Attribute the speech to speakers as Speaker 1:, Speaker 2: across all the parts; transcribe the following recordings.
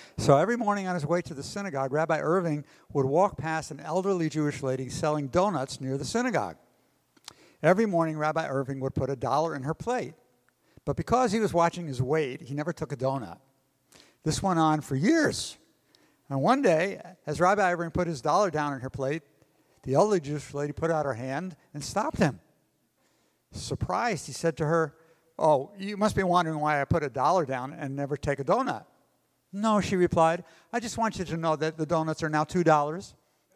Speaker 1: So every morning on his way to the synagogue, Rabbi Irving would walk past an elderly Jewish lady selling donuts near the synagogue. Every morning, Rabbi Irving would put $1 in her plate. But because he was watching his weight, he never took a donut. This went on for years. And one day, as Rabbi Irving put his $1 down in her plate, the elderly Jewish lady put out her hand and stopped him. Surprised, he said to her, "Oh, you must be wondering why I put $1 down and never take a donut." "No," she replied. "I just want you to know that the donuts are now $2.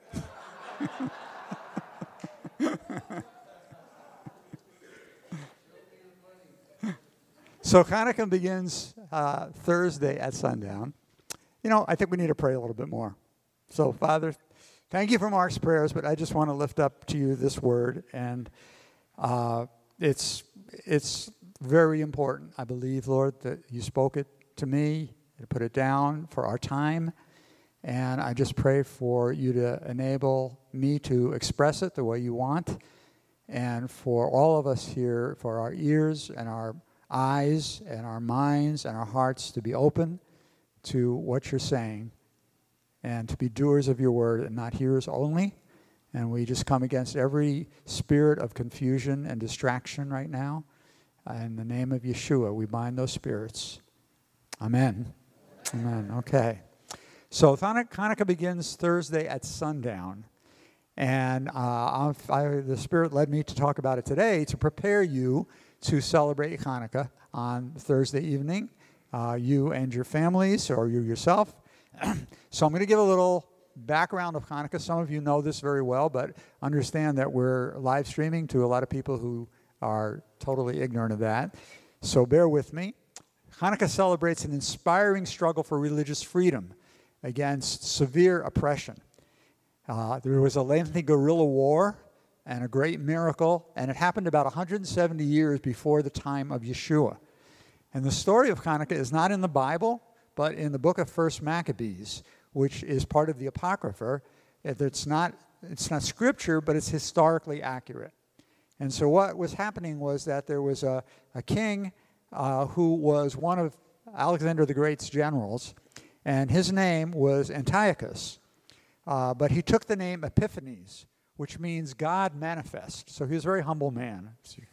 Speaker 1: So Hanukkah begins Thursday at sundown. I think we need to pray a little bit more. So, Father, thank you for Mark's prayers, but I just want to lift up to you this word, and it's very important, I believe, Lord, that you spoke it to me, you put it down for our time, and I just pray for you to enable me to express it the way you want, and for all of us here, for our ears and our eyes and our minds and our hearts to be open to what you're saying, and to be doers of your word and not hearers only. And we just come against every spirit of confusion and distraction right now. In the name of Yeshua, we bind those spirits. Amen. Amen. Okay. So Hanukkah begins Thursday at sundown. And the Spirit led me to talk about it today to prepare you to celebrate Hanukkah on Thursday evening, you and your families, or you yourself. So I'm going to give a little background of Hanukkah. Some of you know this very well, but understand that we're live streaming to a lot of people who are totally ignorant of that. So bear with me. Hanukkah celebrates an inspiring struggle for religious freedom against severe oppression. There was a lengthy guerrilla war and a great miracle, and it happened about 170 years before the time of Yeshua. And the story of Hanukkah is not in the Bible, but in the book of 1 Maccabees, which is part of the Apocrypha. It's not scripture, but it's historically accurate. And so what was happening was that there was a king who was one of Alexander the Great's generals, and his name was Antiochus. But he took the name Epiphanes, which means God manifest. So he was a very humble man.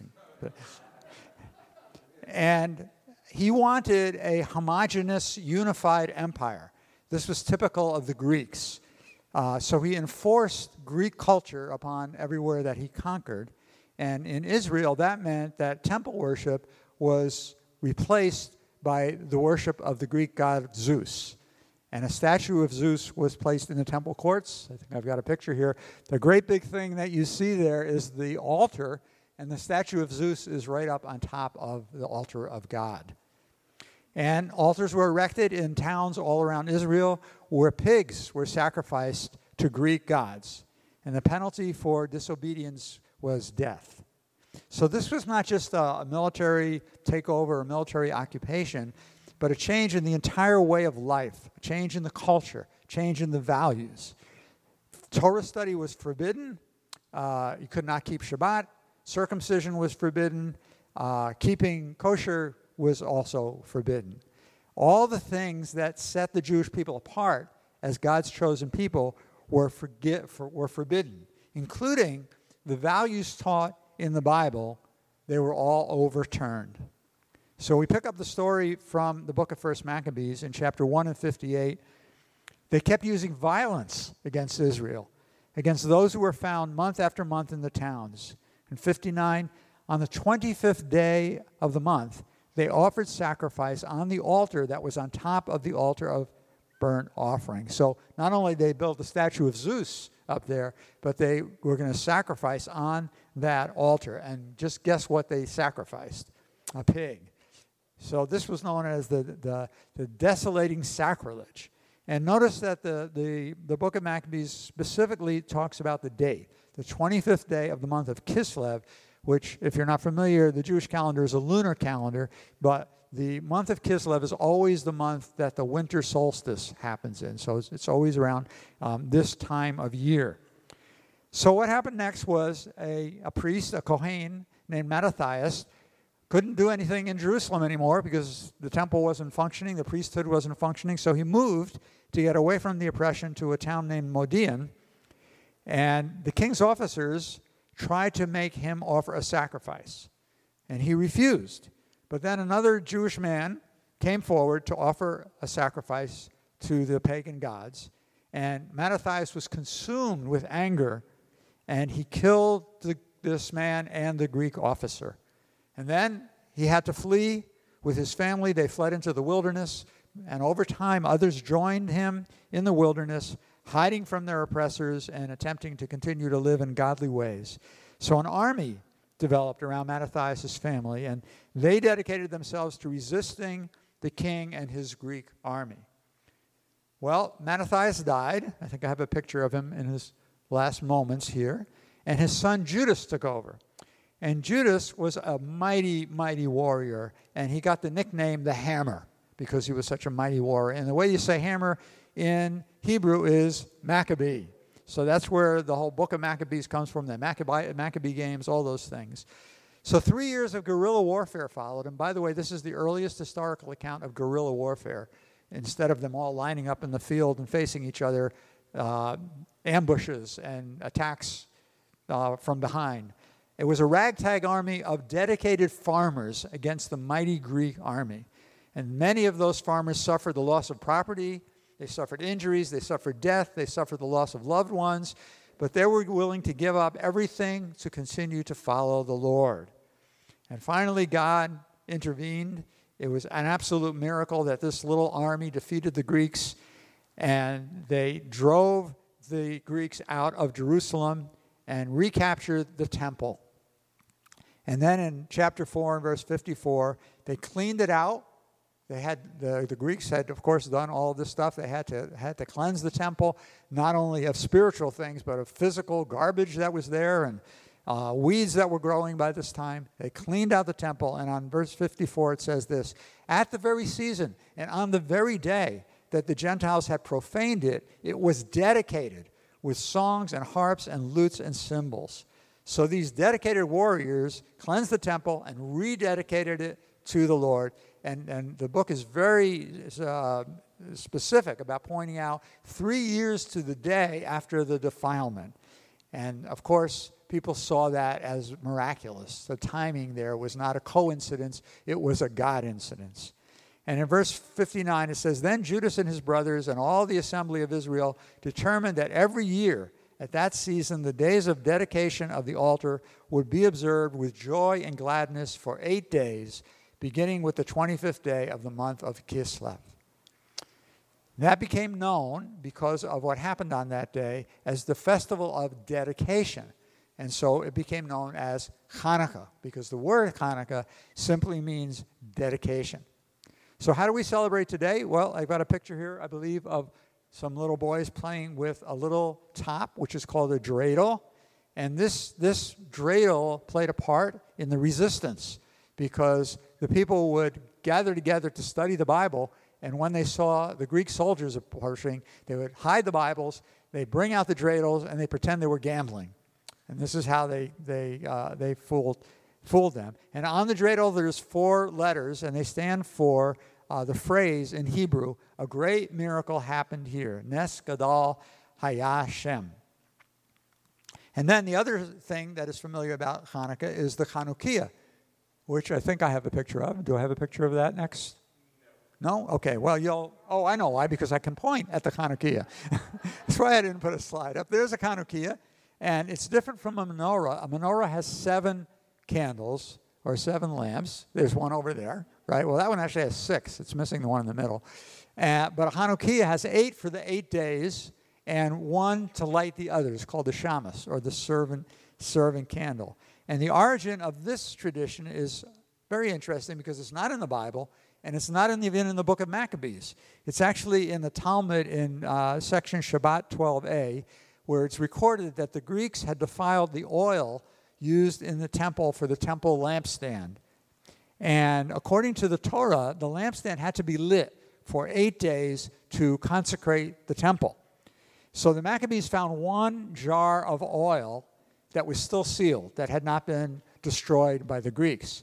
Speaker 1: And he wanted a homogeneous, unified empire. This was typical of the Greeks. So he enforced Greek culture upon everywhere that he conquered. And in Israel, that meant that temple worship was replaced by the worship of the Greek god Zeus. And a statue of Zeus was placed in the temple courts. I think I've got a picture here. The great big thing that you see there is the altar, and the statue of Zeus is right up on top of the altar of God. And altars were erected in towns all around Israel where pigs were sacrificed to Greek gods. And the penalty for disobedience was death. So this was not just a military takeover, a military occupation, but a change in the entire way of life, a change in the culture, a change in the values. Torah study was forbidden. You could not keep Shabbat. Circumcision was forbidden. Keeping kosher was also forbidden. All the things that set the Jewish people apart as God's chosen people were forbidden, including the values taught in the Bible. They were all overturned. So we pick up the story from the book of 1 Maccabees in chapter 1 and 58. They kept using violence against Israel, against those who were found month after month in the towns. In 59, on the 25th day of the month, they offered sacrifice on the altar that was on top of the altar of burnt offering. So not only did they build the statue of Zeus up there, but they were going to sacrifice on that altar. And just guess what they sacrificed? A pig. So this was known as the desolating sacrilege. And notice that the book of Maccabees specifically talks about the date, the 25th day of the month of Kislev, which, if you're not familiar, the Jewish calendar is a lunar calendar, but the month of Kislev is always the month that the winter solstice happens in. So it's always around this time of year. So what happened next was a priest, a Kohen named Mattathias, couldn't do anything in Jerusalem anymore because the temple wasn't functioning, the priesthood wasn't functioning, so he moved to get away from the oppression to a town named Modian. And the king's officers tried to make him offer a sacrifice, and he refused. But then another Jewish man came forward to offer a sacrifice to the pagan gods, and Mattathias was consumed with anger, and he killed this man and the Greek officer. And then he had to flee with his family. They fled into the wilderness, and over time others joined him in the wilderness, hiding from their oppressors and attempting to continue to live in godly ways. So an army developed around Mattathias' family, and they dedicated themselves to resisting the king and his Greek army. Well, Mattathias died. I think I have a picture of him in his last moments here. And his son Judas took over. And Judas was a mighty, mighty warrior, and he got the nickname the Hammer because he was such a mighty warrior. And the way you say hammer in Hebrew is Maccabee. So that's where the whole book of Maccabees comes from, the Maccabee games, all those things. So 3 years of guerrilla warfare followed. And by the way, this is the earliest historical account of guerrilla warfare. Instead of them all lining up in the field and facing each other, ambushes and attacks from behind. It was a ragtag army of dedicated farmers against the mighty Greek army. And many of those farmers suffered the loss of property, they suffered injuries, they suffered death, they suffered the loss of loved ones, but they were willing to give up everything to continue to follow the Lord. And finally, God intervened. It was an absolute miracle that this little army defeated the Greeks, and they drove the Greeks out of Jerusalem and recaptured the temple. And then in chapter 4 and verse 54, they cleaned it out. They had the Greeks had, of course, done all this stuff. They had to cleanse the temple, not only of spiritual things, but of physical garbage that was there and weeds that were growing by this time. They cleaned out the temple, and on verse 54 it says this: at the very season and on the very day that the Gentiles had profaned it, it was dedicated with songs and harps and lutes and cymbals. So these dedicated warriors cleansed the temple and rededicated it to the Lord. And the book is very specific about pointing out 3 years to the day after the defilement. And of course, people saw that as miraculous. The timing there was not a coincidence, it was a God incidence. And in verse 59 it says, then Judas and his brothers and all the assembly of Israel determined that every year at that season the days of dedication of the altar would be observed with joy and gladness for 8 days, beginning with the 25th day of the month of Kislev. That became known, because of what happened on that day, as the festival of dedication. And so it became known as Hanukkah, because the word Hanukkah simply means dedication. So how do we celebrate today? Well, I've got a picture here, I believe, of some little boys playing with a little top, which is called a dreidel. And this dreidel played a part in the resistance, because the people would gather together to study the Bible, and when they saw the Greek soldiers approaching, they would hide the Bibles, they'd bring out the dreidels, and they pretend they were gambling. And this is how they fooled them. And on the dreidel, there's 4 letters, and they stand for the phrase in Hebrew, a great miracle happened here. Nes Gadol Haya Shem. And then the other thing that is familiar about Hanukkah is the Chanukiah, which I think I have a picture of. Do I have a picture of that next? No? Okay, well, I know why, because I can point at the Chanukiah. That's why I didn't put a slide up. There's a Chanukiah, and it's different from a menorah. A menorah has 7 candles, or 7 lamps. There's one over there, right? Well, that one actually has 6. It's missing the one in the middle. But a Chanukiah has 8 for the 8 days, and 1 to light the others, called the shamus, or the servant candle. And the origin of this tradition is very interesting, because it's not in the Bible, and it's not even in the book of Maccabees. It's actually in the Talmud in section Shabbat 12a, where it's recorded that the Greeks had defiled the oil used in the temple for the temple lampstand. And according to the Torah, the lampstand had to be lit for 8 days to consecrate the temple. So the Maccabees found 1 jar of oil that was still sealed, that had not been destroyed by the Greeks.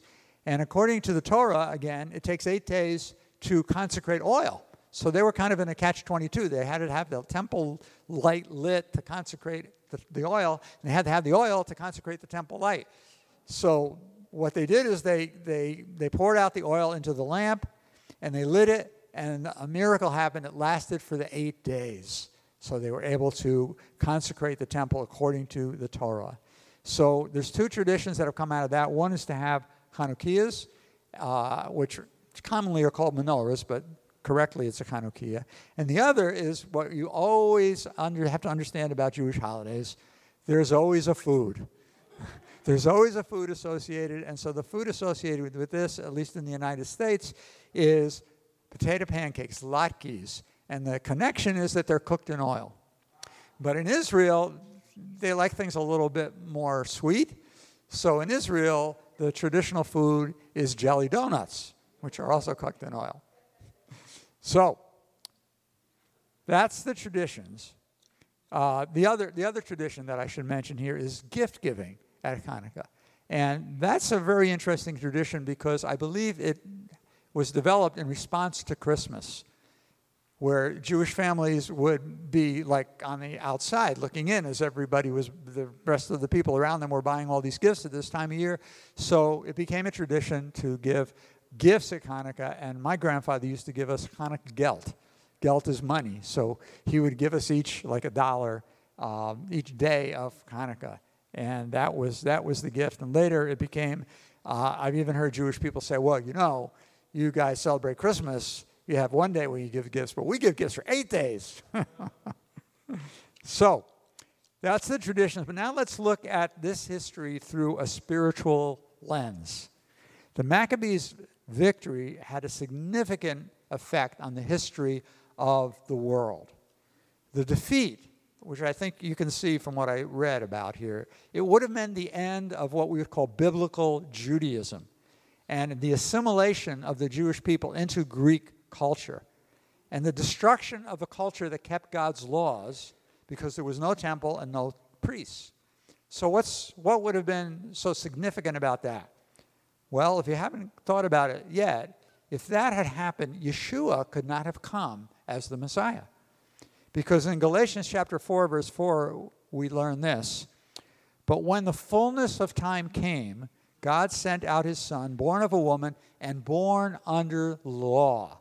Speaker 1: And according to the Torah, again, it takes 8 days to consecrate oil. So they were kind of in a catch-22. They had to have the temple light lit to consecrate the oil, and they had to have the oil to consecrate the temple light. So what they did is they poured out the oil into the lamp, and they lit it, and a miracle happened. It lasted for the 8 days. So they were able to consecrate the temple according to the Torah. So there's 2 traditions that have come out of that. One is to have Chanukiahs, which commonly are called menorahs, but correctly it's a Chanukiah. And the other is what you always have to understand about Jewish holidays. There's always a food. There's always a food associated. And so the food associated with this, at least in the United States, is potato pancakes, latkes. And the connection is that they're cooked in oil. But in Israel, they like things a little bit more sweet. So in Israel, the traditional food is jelly donuts, which are also cooked in oil. So that's the traditions. The other tradition that I should mention here is gift giving at Hanukkah. And that's a very interesting tradition because I believe it was developed in response to Christmas, where Jewish families would be like on the outside looking in as the rest of the people around them were buying all these gifts at this time of year. So it became a tradition to give gifts at Hanukkah, and my grandfather used to give us Hanukkah gelt. Gelt is money, so he would give us each like $1 each day of Hanukkah, and that was the gift. And later it became, I've even heard Jewish people say, well, you guys celebrate Christmas, you have one day when you give gifts, but we give gifts for 8 days. So that's the traditions. But now let's look at this history through a spiritual lens. The Maccabees' victory had a significant effect on the history of the world. The defeat, which I think you can see from what I read about here, it would have meant the end of what we would call biblical Judaism and the assimilation of the Jewish people into Greek culture and the destruction of a culture that kept God's laws because there was no temple and no priests. So what would have been so significant about that? Well, if you haven't thought about it yet, if that had happened, Yeshua could not have come as the Messiah. Because in Galatians chapter 4, verse 4, we learn this. But when the fullness of time came, God sent out his Son, born of a woman and born under law.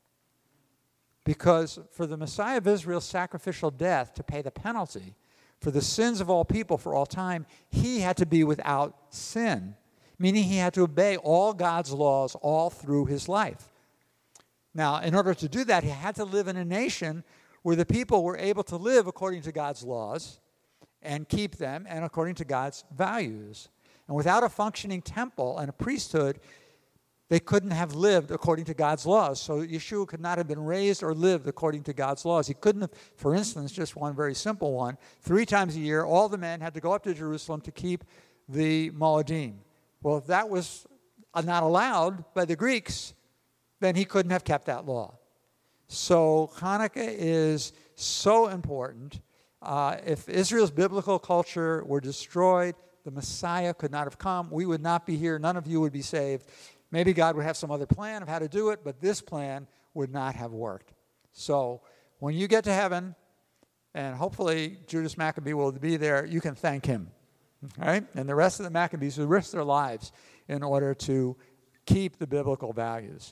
Speaker 1: Because for the Messiah of Israel's sacrificial death to pay the penalty for the sins of all people for all time, he had to be without sin, meaning he had to obey all God's laws all through his life. Now, in order to do that, he had to live in a nation where the people were able to live according to God's laws and keep them and according to God's values. And without a functioning temple and a priesthood, they couldn't have lived according to God's laws. So Yeshua could not have been raised or lived according to God's laws. He couldn't have, for instance, just one very simple one, 3 times a year, all the men had to go up to Jerusalem to keep the Moedim. Well, if that was not allowed by the Greeks, then he couldn't have kept that law. So Hanukkah is so important. If Israel's biblical culture were destroyed, the Messiah could not have come. We would not be here. None of you would be saved. Maybe God would have some other plan of how to do it, but this plan would not have worked. So when you get to heaven, and hopefully Judas Maccabee will be there, you can thank him. All right? And the rest of the Maccabees who risked their lives in order to keep the biblical values.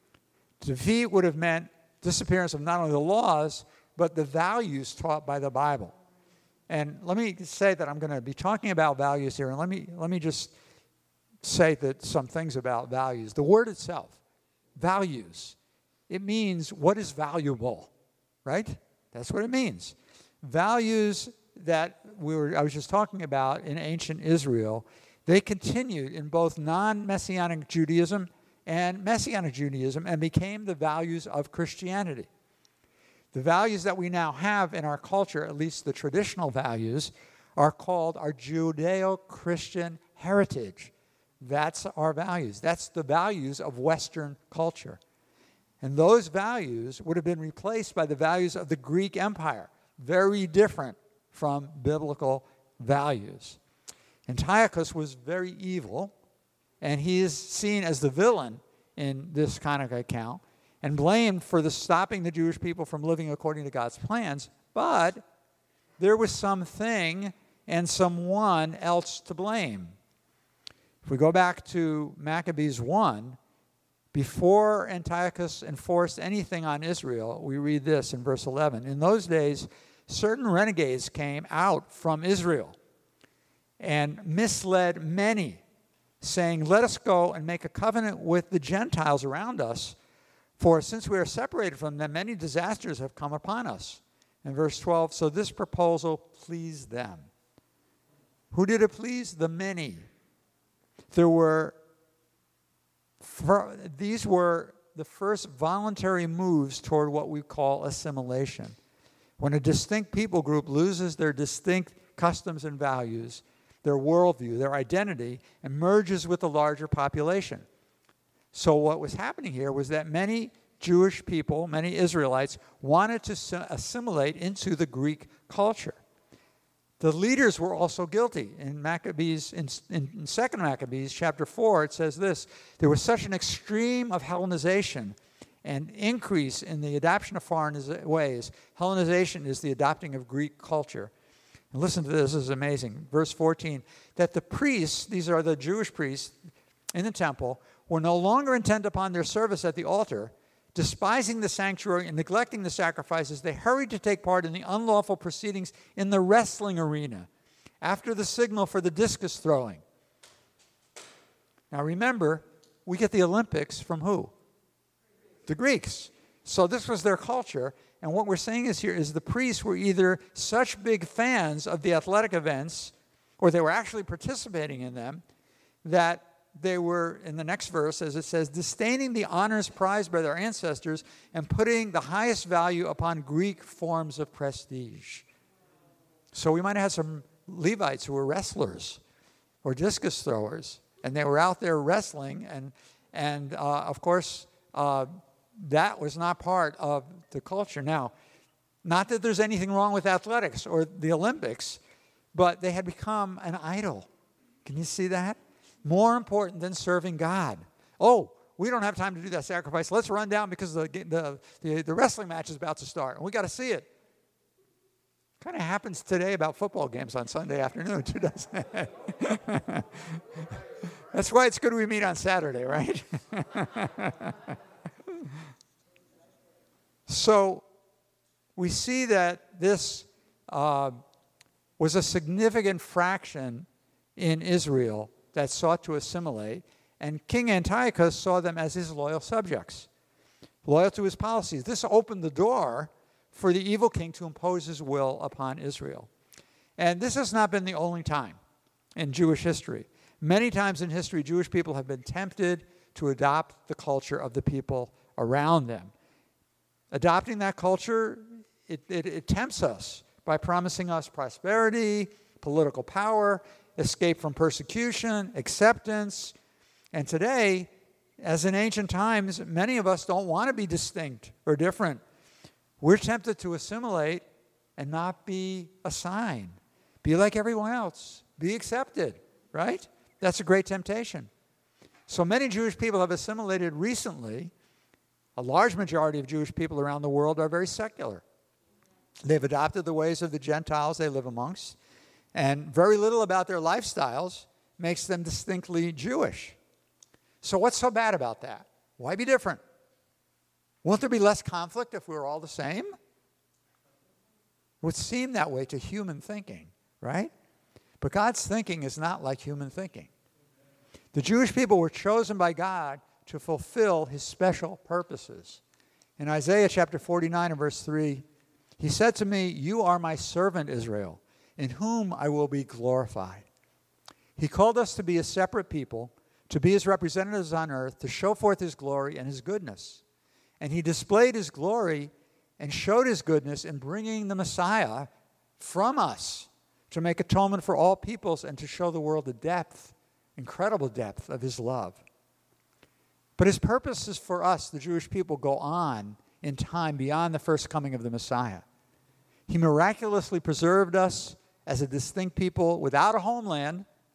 Speaker 1: Defeat would have meant disappearance of not only the laws, but the values taught by the Bible. And let me say that I'm going to be talking about values here, and let me just say that some things about values. The word itself, values, it means what is valuable, right? That's what it means. Values that I was just talking about in ancient Israel, they continued in both non-Messianic Judaism and Messianic Judaism and became the values of Christianity. The values that we now have in our culture, at least the traditional values, are called our Judeo-Christian heritage. That's our values. That's the values of Western culture. And those values would have been replaced by the values of the Greek Empire, very different from biblical values. Antiochus was very evil, and he is seen as the villain in this kind of account and blamed for stopping the Jewish people from living according to God's plans. But there was something and someone else to blame. If we go back to Maccabees 1, before Antiochus enforced anything on Israel, we read this in verse 11. In those days, certain renegades came out from Israel and misled many, saying, "Let us go and make a covenant with the Gentiles around us, for since we are separated from them, many disasters have come upon us." In verse 12, so this proposal pleased them. Who did it please? The many. These were the first voluntary moves toward what we call assimilation. When a distinct people group loses their distinct customs and values, their worldview, their identity, and merges with the larger population. So what was happening here was that many Jewish people, many Israelites, wanted to assimilate into the Greek culture. The leaders were also guilty. In Maccabees, in 2 Maccabees chapter 4, it says this: there was such an extreme of Hellenization and increase in the adoption of foreign ways. Hellenization is the adopting of Greek culture. And listen to this, this is amazing. Verse 14, that the priests, these are the Jewish priests in the temple, were no longer intent upon their service at the altar. Despising the sanctuary and neglecting the sacrifices, they hurried to take part in the unlawful proceedings in the wrestling arena after the signal for the discus throwing. Now remember, we get the Olympics from who? The Greeks. So this was their culture. And what we're saying is here is the priests were either such big fans of the athletic events, or they were actually participating in them, that they were, in the next verse, as it says, disdaining the honors prized by their ancestors and putting the highest value upon Greek forms of prestige. So we might have had some Levites who were wrestlers or discus throwers, and they were out there wrestling, and of course, that was not part of the culture. Now, not that there's anything wrong with athletics or the Olympics, but they had become an idol. Can you see that? More important than serving God. Oh, we don't have time to do that sacrifice. Let's run down because the wrestling match is about to start, and we got to see it. Kind of happens today about football games on Sunday afternoon, too, doesn't it? That's why it's good we meet on Saturday, right? So we see that this was a significant fraction in Israel that sought to assimilate, and King Antiochus saw them as his loyal subjects, loyal to his policies. This opened the door for the evil king to impose his will upon Israel. And this has not been the only time in Jewish history. Many times in history, Jewish people have been tempted to adopt the culture of the people around them. Adopting that culture, it tempts us by promising us prosperity, political power, escape from persecution, acceptance. And today, as in ancient times, many of us don't want to be distinct or different. We're tempted to assimilate and not be a sign. Be like everyone else. Be accepted, right? That's a great temptation. So many Jewish people have assimilated recently. A large majority of Jewish people around the world are very secular. They've adopted the ways of the Gentiles they live amongst, and very little about their lifestyles makes them distinctly Jewish. So what's so bad about that? Why be different? Won't there be less conflict if we were all the same? It would seem that way to human thinking, right? But God's thinking is not like human thinking. The Jewish people were chosen by God to fulfill his special purposes. In Isaiah chapter 49 and verse 3, he said to me, "You are my servant Israel, in whom I will be glorified." He called us to be a separate people, to be his representatives on earth, to show forth his glory and his goodness. And he displayed his glory and showed his goodness in bringing the Messiah from us to make atonement for all peoples and to show the world the depth, incredible depth of his love. But his purposes for us, the Jewish people, go on in time beyond the first coming of the Messiah. He miraculously preserved us as a distinct people without a homeland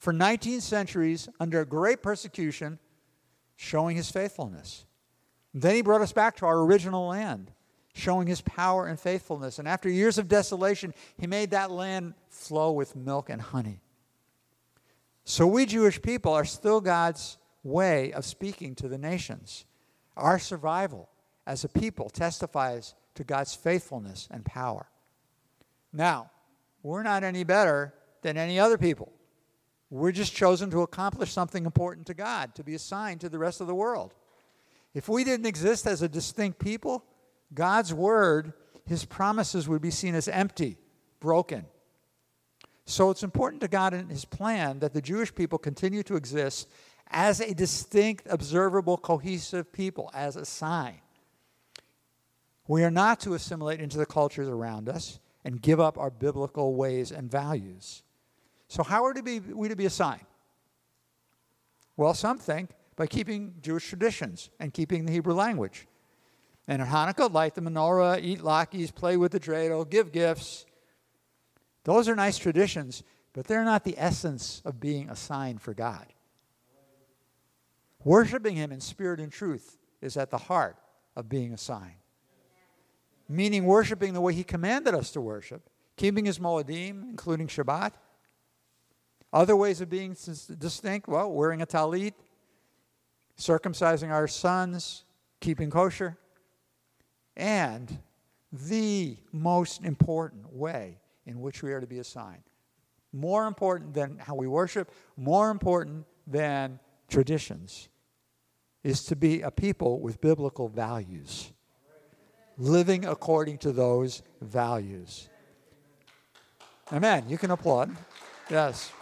Speaker 1: for 19 centuries under great persecution, showing his faithfulness. Then he brought us back to our original land, showing his power and faithfulness. And after years of desolation, he made that land flow with milk and honey. So we Jewish people are still God's way of speaking to the nations. Our survival as a people testifies to God's faithfulness and power. Now, we're not any better than any other people. We're just chosen to accomplish something important to God, to be assigned to the rest of the world. If we didn't exist as a distinct people, God's word, his promises would be seen as empty, broken. So it's important to God and his plan that the Jewish people continue to exist as a distinct, observable, cohesive people, as a sign. We are not to assimilate into the cultures around us and give up our biblical ways and values. So how are we to be a sign? Well, some think by keeping Jewish traditions and keeping the Hebrew language. And at Hanukkah, light the menorah, eat latkes, play with the dreidel, give gifts. Those are nice traditions, but they're not the essence of being a sign for God. Worshiping him in spirit and truth is at the heart of being a sign. Meaning worshiping the way he commanded us to worship, keeping his moedim, including Shabbat. Other ways of being distinct, well, wearing a talit, circumcising our sons, keeping kosher. And the most important way in which we are to be a sign. More important than how we worship, more important than traditions, is to be a people with biblical values. Living according to those values. Amen. You can applaud. Yes.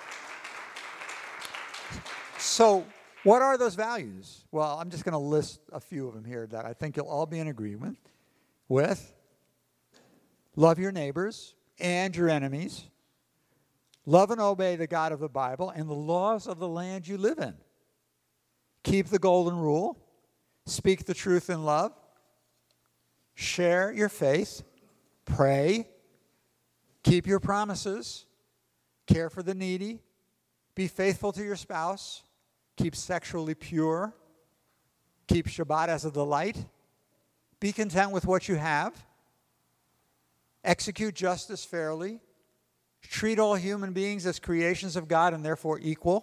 Speaker 1: So, what are those values? Well, I'm just going to list a few of them here that I think you'll all be in agreement with. Love your neighbors and your enemies. Love and obey the God of the Bible and the laws of the land you live in. Keep the golden rule. Speak the truth in love. Share your faith. Pray. Keep your promises. Care for the needy. Be faithful to your spouse. Keep sexually pure. Keep Shabbat as a delight. Be content with what you have. Execute justice fairly. Treat all human beings as creations of God and therefore equal.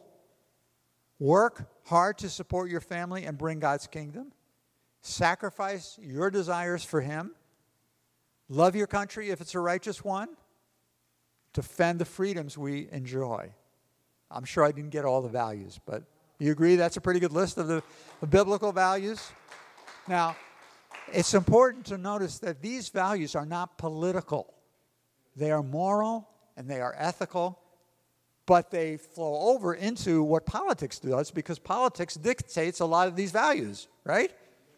Speaker 1: Work hard to support your family and bring God's kingdom. Sacrifice your desires for him. Love your country if it's a righteous one. Defend the freedoms we enjoy. I'm sure I didn't get all the values, but you agree that's a pretty good list of the biblical values? Now, it's important to notice that these values are not political. They are moral and they are ethical, but they flow over into what politics does because politics dictates a lot of these values, right?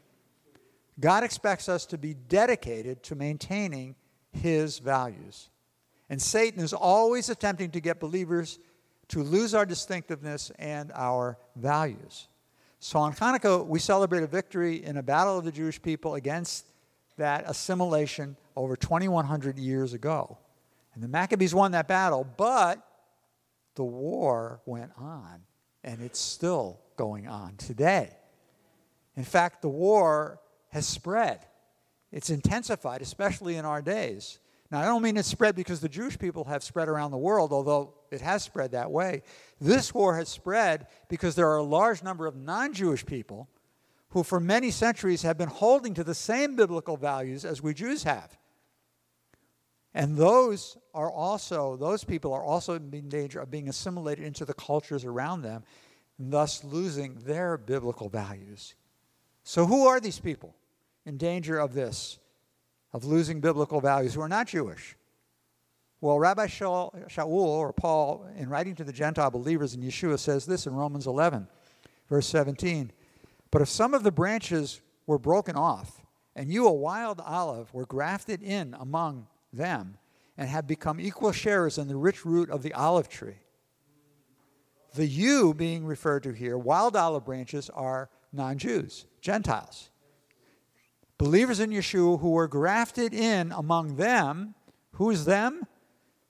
Speaker 1: God expects us to be dedicated to maintaining his values. And Satan is always attempting to get believers to lose our distinctiveness and our values. So on Hanukkah, we celebrate a victory in a battle of the Jewish people against that assimilation over 2,100 years ago. And the Maccabees won that battle, but the war went on, and it's still going on today. In fact, the war has spread. It's intensified, especially in our days. Now, I don't mean it's spread because the Jewish people have spread around the world, although it has spread that way. This war has spread because there are a large number of non-Jewish people who for many centuries have been holding to the same biblical values as we Jews have. And those people are also in danger of being assimilated into the cultures around them, and thus losing their biblical values. So who are these people in danger of this, of losing biblical values, who are not Jewish? Well, Rabbi Shaul, or Paul, in writing to the Gentile believers in Yeshua, says this in Romans 11, verse 17. But if some of the branches were broken off, and you, a wild olive, were grafted in among them, and have become equal sharers in the rich root of the olive tree. The you being referred to here, wild olive branches, are non-Jews, Gentiles. Believers in Yeshua who were grafted in among them. Who is them?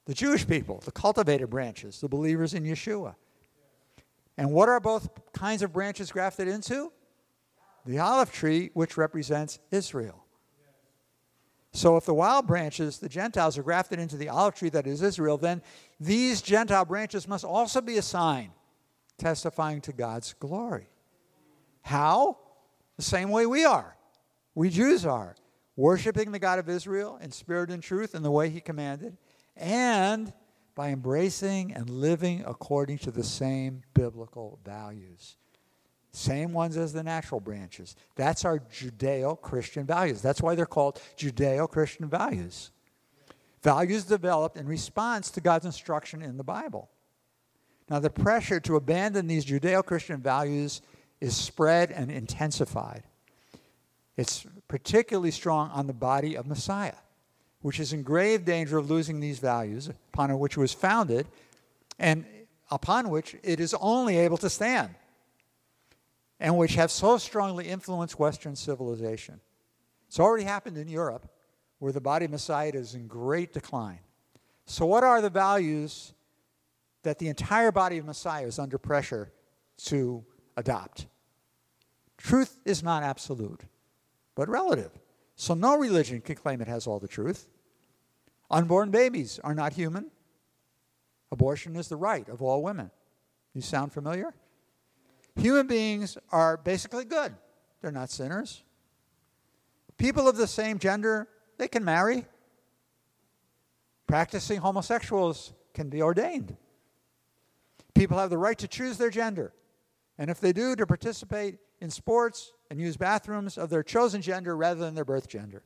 Speaker 1: The Jewish people, the cultivated branches, the believers in Yeshua. And what are both kinds of branches grafted into? The olive tree, which represents Israel. So if the wild branches, the Gentiles, are grafted into the olive tree that is Israel, then these Gentile branches must also be a sign testifying to God's glory. How? The same way we are. We Jews are. Worshiping the God of Israel in spirit and truth in the way he commanded, and by embracing and living according to the same biblical values. Same ones as the natural branches. That's our Judeo-Christian values. That's why they're called Judeo-Christian values. Values developed in response to God's instruction in the Bible. Now, the pressure to abandon these Judeo-Christian values is spread and intensified. It's particularly strong on the body of Messiah, which is in grave danger of losing these values upon which it was founded and upon which it is only able to stand, and which have so strongly influenced Western civilization. It's already happened in Europe, where the body of Messiah is in great decline. So what are the values that the entire body of Messiah is under pressure to adopt? Truth is not absolute, but relative. So no religion can claim it has all the truth. Unborn babies are not human. Abortion is the right of all women. You sound familiar? Human beings are basically good. They're not sinners. People of the same gender, they can marry. Practicing homosexuals can be ordained. People have the right to choose their gender. And if they do, to participate in sports and use bathrooms of their chosen gender rather than their birth gender.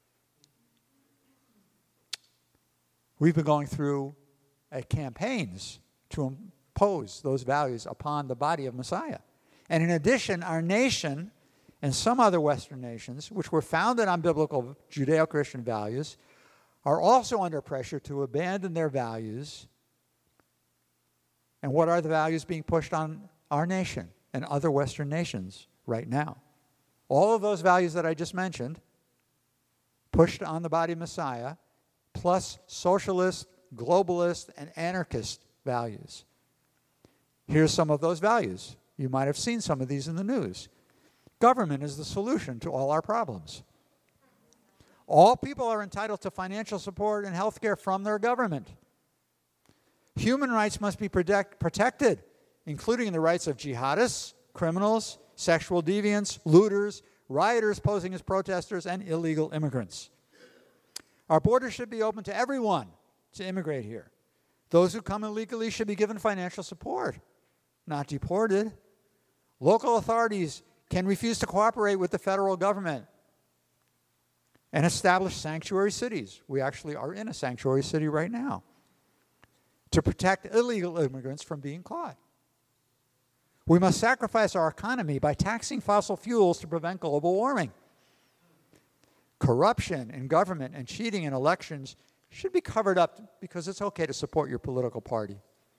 Speaker 1: We've been going through campaigns to impose those values upon the body of Messiah. And in addition, our nation and some other Western nations, which were founded on biblical Judeo-Christian values, are also under pressure to abandon their values. And what are the values being pushed on our nation and other Western nations right now? All of those values that I just mentioned, pushed on the body of Messiah, plus socialist, globalist, and anarchist values. Here's some of those values. You might have seen some of these in the news. Government is the solution to all our problems. All people are entitled to financial support and health care from their government. Human rights must be protected, including the rights of jihadists, criminals, sexual deviants, looters, rioters posing as protesters, and illegal immigrants. Our borders should be open to everyone to immigrate here. Those who come illegally should be given financial support, not deported. Local authorities can refuse to cooperate with the federal government and establish sanctuary cities. We actually are in a sanctuary city right now to protect illegal immigrants from being caught. We must sacrifice our economy by taxing fossil fuels to prevent global warming. Corruption in government and cheating in elections should be covered up because it's okay to support your political party.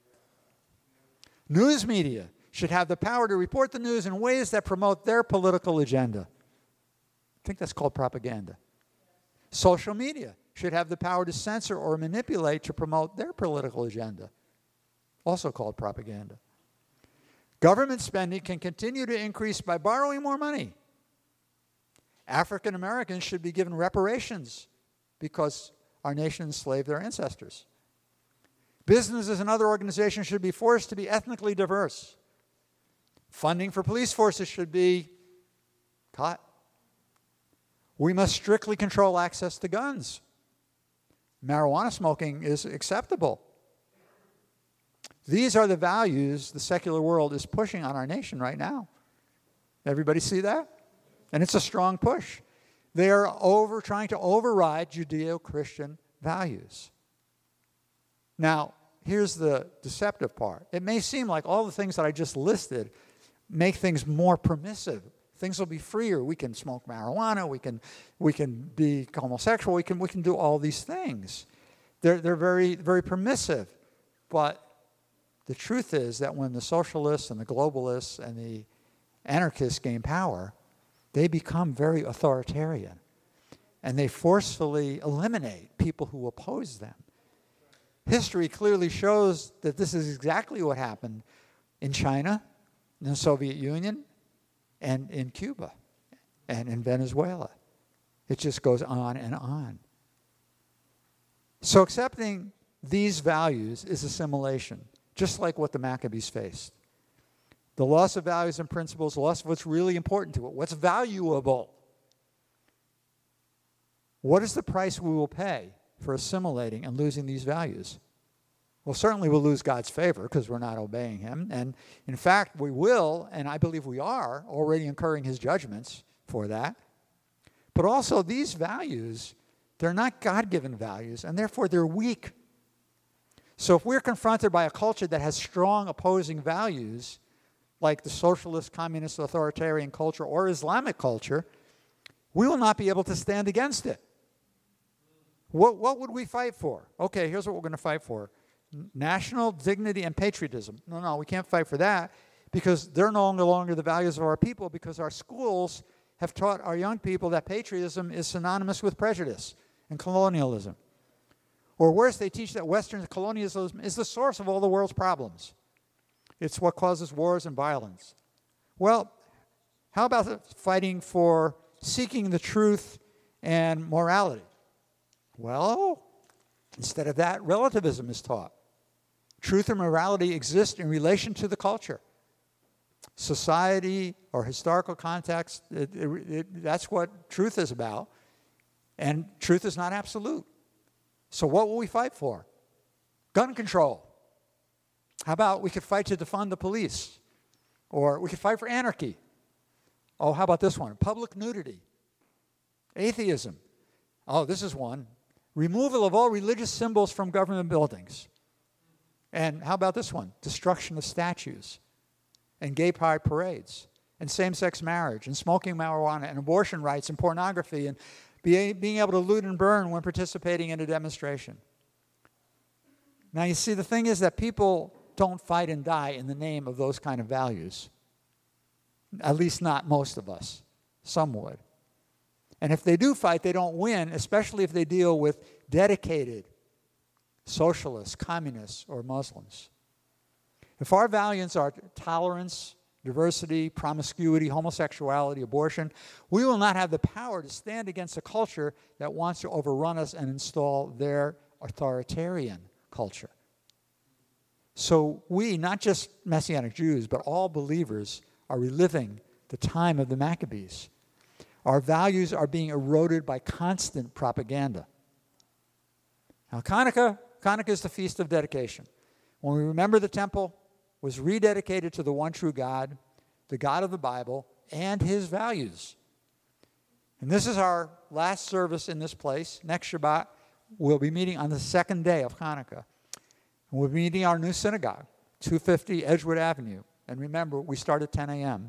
Speaker 1: News media should have the power to report the news in ways that promote their political agenda. I think that's called propaganda. Social media should have the power to censor or manipulate to promote their political agenda, also called propaganda. Government spending can continue to increase by borrowing more money. African Americans should be given reparations because our nation enslaved their ancestors. Businesses and other organizations should be forced to be ethnically diverse. Funding for police forces should be cut. We must strictly control access to guns. Marijuana smoking is acceptable. These are the values the secular world is pushing on our nation right now. Everybody see that? And it's a strong push. They are trying to override Judeo-Christian values. Now, here's the deceptive part. It may seem like all the things that I just listed make things more permissive. Things will be freer. We can smoke marijuana. We can be homosexual. We can do all these things. They're very, very permissive. But the truth is that when the socialists and the globalists and the anarchists gain power, they become very authoritarian. And they forcefully eliminate people who oppose them. history clearly shows that this is exactly what happened in China, in the Soviet Union, and in Cuba, and in Venezuela. It just goes on and on. So accepting these values is assimilation, just like what the Maccabees faced. The loss of values and principles, the loss of what's really important to it, what's valuable. What is the price we will pay for assimilating and losing these values? Well, certainly we'll lose God's favor because we're not obeying him. And in fact, we will, and I believe we are, already incurring his judgments for that. But also these values, they're not God-given values, and therefore they're weak. So if we're confronted by a culture that has strong opposing values, like the socialist, communist, authoritarian culture or Islamic culture, we will not be able to stand against it. What would we fight for? Okay, here's what we're going to fight for. National dignity and patriotism. No, we can't fight for that because they're no longer the values of our people, because our schools have taught our young people that patriotism is synonymous with prejudice and colonialism. Or worse, they teach that Western colonialism is the source of all the world's problems. It's what causes wars and violence. Well, how about fighting for seeking the truth and morality? Well, instead of that, relativism is taught. Truth and morality exist in relation to the culture. Society or historical context, that's what truth is about. And truth is not absolute. So what will we fight for? Gun control. How about we could fight to defund the police? Or we could fight for anarchy. Oh, how about this one? Public nudity. Atheism. Oh, this is one. Removal of all religious symbols from government buildings. And how about this one? Destruction of statues. And gay pride parades. And same-sex marriage. And smoking marijuana. And abortion rights. And pornography. And being able to loot and burn when participating in a demonstration. Now, you see, the thing is that people don't fight and die in the name of those kind of values. At least not most of us. Some would. And if they do fight, they don't win, especially if they deal with dedicated socialists, communists, or Muslims. If our values are tolerance, diversity, promiscuity, homosexuality, abortion, we will not have the power to stand against a culture that wants to overrun us and install their authoritarian culture. So we, not just Messianic Jews, but all believers, are reliving the time of the Maccabees. Our values are being eroded by constant propaganda. Now, Hanukkah is the Feast of Dedication. When we remember the temple was rededicated to the one true God, the God of the Bible, and his values. And this is our last service in this place. Next Shabbat, we'll be meeting on the second day of Hanukkah. And we'll be meeting our new synagogue, 250 Edgewood Avenue. And remember, we start at 10 a.m.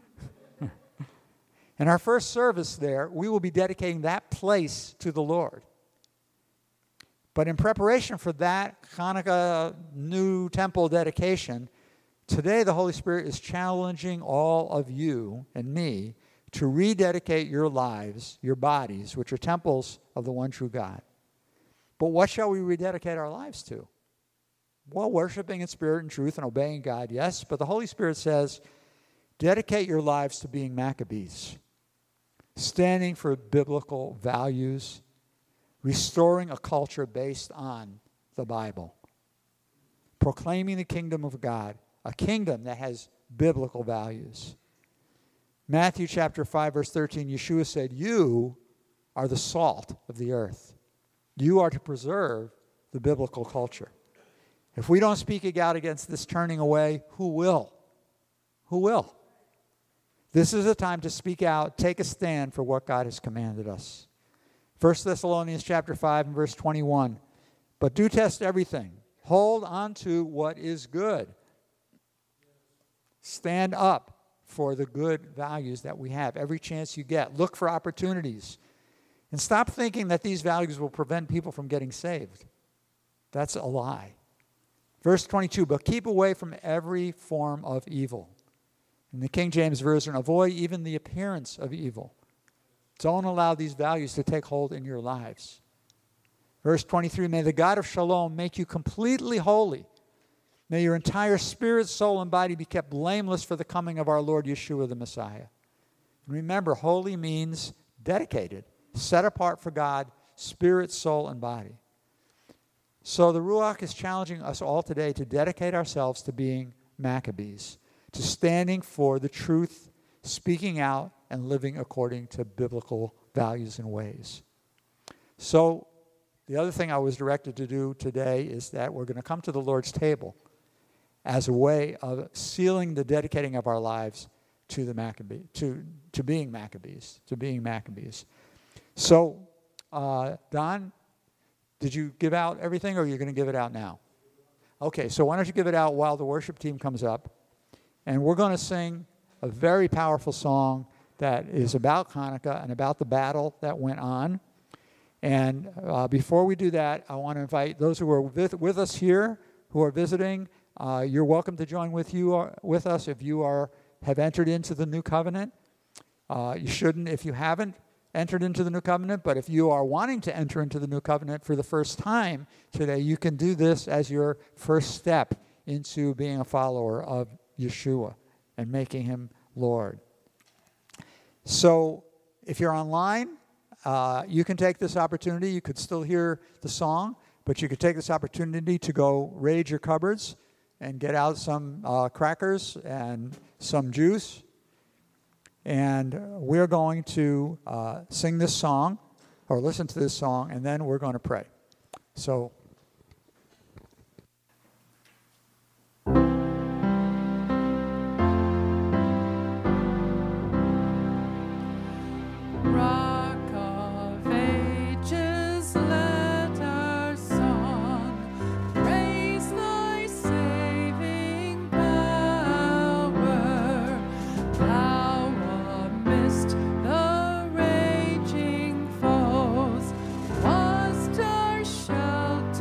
Speaker 1: In our first service there, we will be dedicating that place to the Lord. But in preparation for that Hanukkah new temple dedication, today the Holy Spirit is challenging all of you and me to rededicate your lives, your bodies, which are temples of the one true God. But what shall we rededicate our lives to? Well, worshiping in spirit and truth and obeying God, yes. But the Holy Spirit says, dedicate your lives to being Maccabees, standing for biblical values, restoring a culture based on the Bible, proclaiming the kingdom of God, a kingdom that has biblical values. Matthew chapter 5, verse 13, Yeshua said, you are the salt of the earth. You are to preserve the biblical culture. If we don't speak out against this turning away, who will? Who will? This is a time to speak out, take a stand for what God has commanded us. 1 Thessalonians chapter 5 and verse 21. But do test everything. Hold on to what is good. Stand up for the good values that we have every chance you get. Look for opportunities. And stop thinking that these values will prevent people from getting saved. That's a lie. Verse 22, but keep away from every form of evil. In the King James Version, avoid even the appearance of evil. Don't allow these values to take hold in your lives. Verse 23, may the God of Shalom make you completely holy. May your entire spirit, soul, and body be kept blameless for the coming of our Lord Yeshua the Messiah. And remember, holy means dedicated, set apart for God, spirit, soul, and body. So the Ruach is challenging us all today to dedicate ourselves to being Maccabees, to standing for the truth, speaking out, and living according to biblical values and ways. So the other thing I was directed to do today is that we're going to come to the Lord's table as a way of sealing the dedicating of our lives to the Maccabee, to being Maccabees, So, Don, did you give out everything, or are you going to give it out now? Okay, so why don't you give it out while the worship team comes up, and we're going to sing a very powerful song that is about Hanukkah and about the battle that went on. And before we do that, I want to invite those who are with us here, who are visiting. You're welcome to join with us if you have entered into the new covenant. You shouldn't if you haven't entered into the new covenant, but if you are wanting to enter into the new covenant for the first time today, you can do this as your first step into being a follower of Yeshua and making him Lord. So if you're online, you can take this opportunity. You could still hear the song, but you could take this opportunity to go raid your cupboards and get out some crackers and some juice. And we're going to sing this song, or listen to this song, and then we're going to pray. So...
Speaker 2: Shelter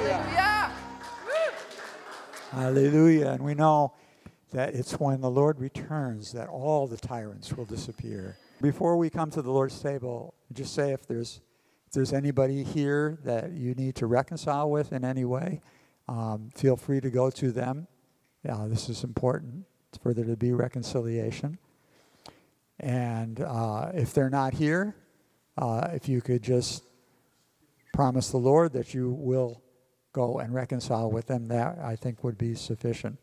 Speaker 2: Hallelujah.
Speaker 1: Hallelujah. And we know that it's when the Lord returns that all the tyrants will disappear. Before we come to the Lord's table, just say if there's anybody here that you need to reconcile with in any way, feel free to go to them. This is important for there to be reconciliation. And if they're not here, if you could just promise the Lord that you will go and reconcile with them, that I think would be sufficient.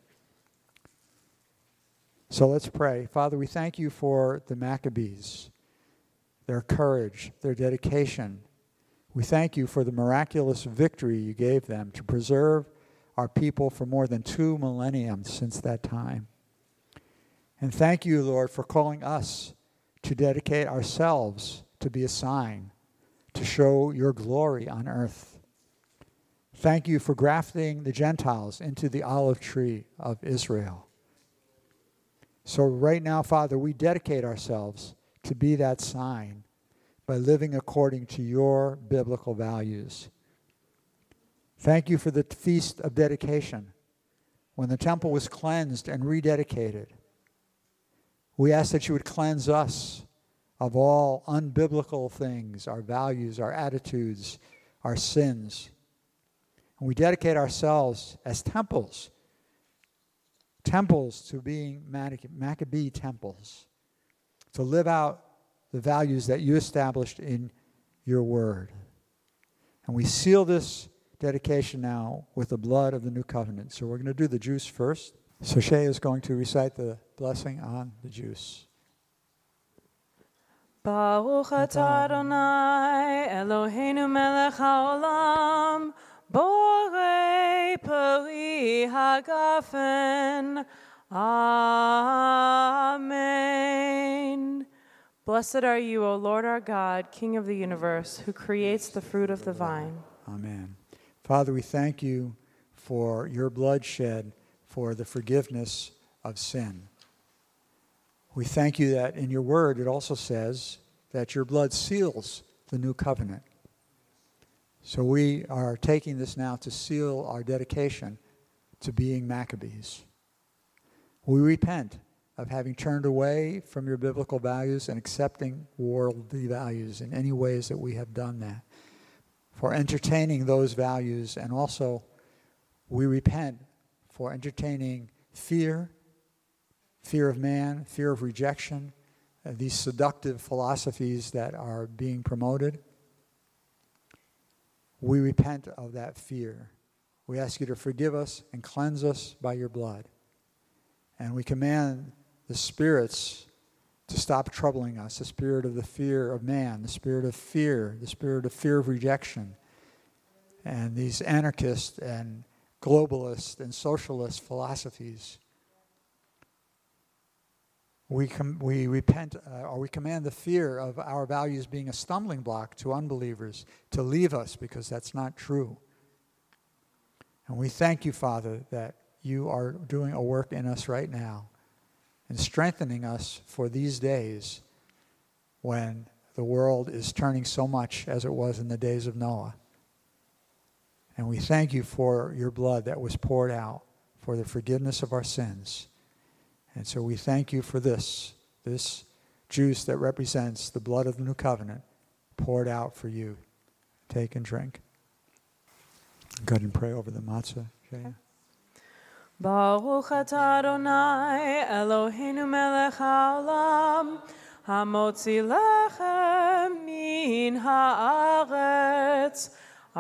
Speaker 1: So let's pray. Father, we thank you for the Maccabees, their courage, their dedication. We thank you for the miraculous victory you gave them to preserve our people for more than 2 millennia since that time. And thank you, Lord, for calling us to dedicate ourselves to be a sign, to show your glory on earth. Thank you for grafting the Gentiles into the olive tree of Israel. So right now, Father, we dedicate ourselves to be that sign by living according to your biblical values. Thank you for the feast of dedication, when the temple was cleansed and rededicated. We ask that you would cleanse us of all unbiblical things, our values, our attitudes, our sins. And we dedicate ourselves as temples to being Maccabee temples, to live out the values that you established in your word. And we seal this dedication now with the blood of the new covenant. So we're going to do the juice first. So Shay is going to recite the blessing on the juice.
Speaker 3: Baruch atah Adonai Eloheinu melech haolam borei peri hagafen. Amen. Blessed are you, O Lord our God, King of the universe, who creates the fruit of the vine.
Speaker 1: Amen. Father, we thank you for your blood shed for the forgiveness of sin. We thank you that in your word it also says that your blood seals the new covenant. So we are taking this now to seal our dedication to being Maccabees. We repent of having turned away from your biblical values and accepting worldly values in any ways that we have done that, for entertaining those values, and also we repent for entertaining fear of man, fear of rejection, these seductive philosophies that are being promoted. We repent of that fear. We ask you to forgive us and cleanse us by your blood. And we command the spirits to stop troubling us, the spirit of the fear of man, the spirit of fear of rejection, and these anarchist and globalist and socialist philosophies. We repent, or we command the fear of our values being a stumbling block to unbelievers to leave us, because that's not true. And we thank you, Father, that you are doing a work in us right now and strengthening us for these days when the world is turning so much as it was in the days of Noah. And we thank you for your blood that was poured out for the forgiveness of our sins. And so we thank you for this juice that represents the blood of the new covenant poured out for you. Take and drink. Go ahead and pray over the matzah. Okay.
Speaker 3: Baruch atah Adonai Eloheinu melech haolam hamotzi lechem min haaretz.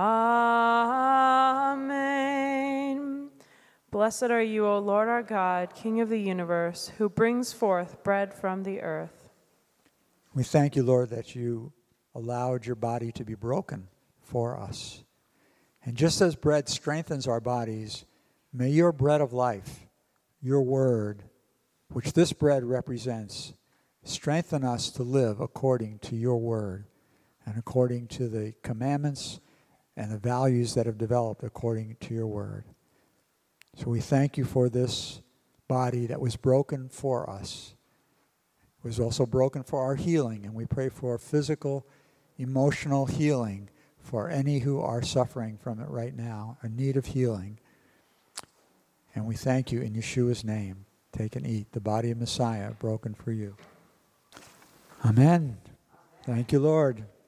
Speaker 3: Amen. Blessed are you, O Lord our God, King of the universe, who brings forth bread from the earth.
Speaker 1: We thank you, Lord, that you allowed your body to be broken for us. And just as bread strengthens our bodies, may your bread of life, your word, which this bread represents, strengthen us to live according to your word and according to the commandments and the values that have developed according to your word. So we thank you for this body that was broken for us. It was also broken for our healing, and we pray for physical, emotional healing for any who are suffering from it right now, in need of healing. And we thank you in Yeshua's name. Take and eat the body of Messiah broken for you. Amen. Thank you, Lord.